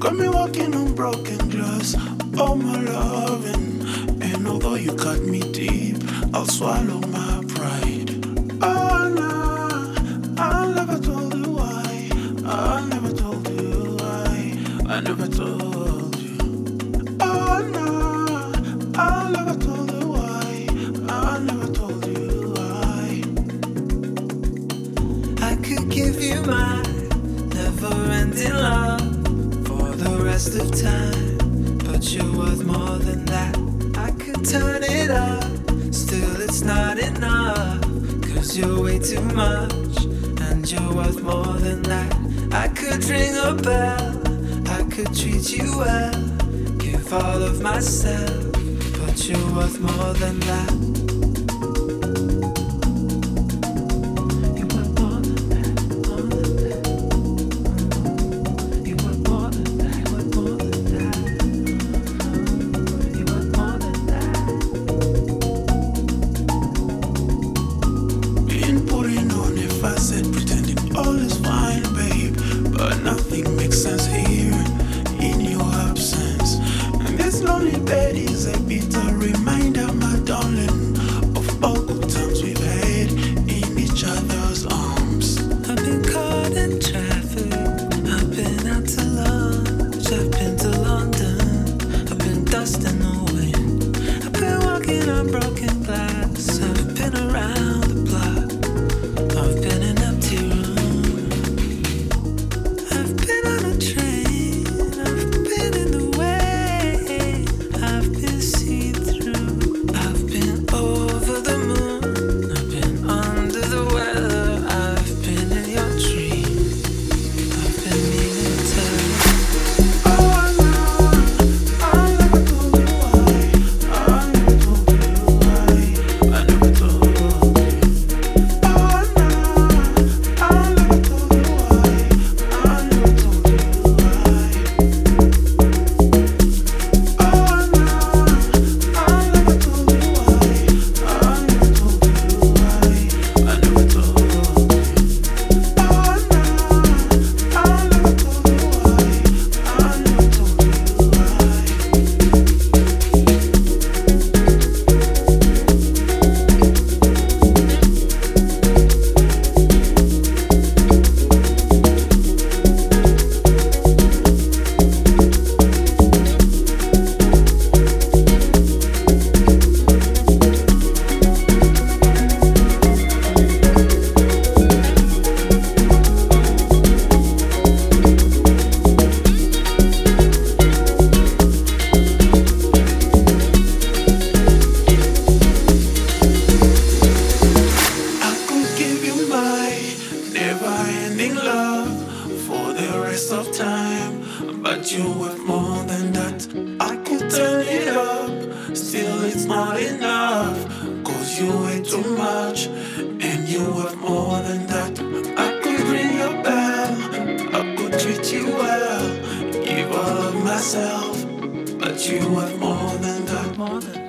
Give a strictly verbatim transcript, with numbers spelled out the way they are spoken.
Got me walking on broken glass. Oh my loving, and although you cut me deep, I'll swallow my pride. Oh no, I never told you why. I never told you why. I never told you. Oh no, I never told you why. I never told you why. I could give you my never-ending love for the rest of time, but you're worth more than that. I could turn it up, still it's not enough, 'cause you're way too much, and you're worth more than that. I could ring a bell, I could treat you well, give all of myself, but you're worth more than that. All is fine, babe, but nothing makes sense here in your absence. And this lonely bed is a bitter reminder, my darling, of all good times we've had in each other's arms. I've been caught in traffic, I've been out to lunch, I've been to London, I've been dusting the wind, I've been walking on broken glass, I've been around the block, I've been in empty rooms. Of time, but you worth more than that. I could turn it up, still it's not enough, 'cause you way too much, and you worth more than that. I could ring your bell, I could treat you well, give all of myself, but you worth more than that. More than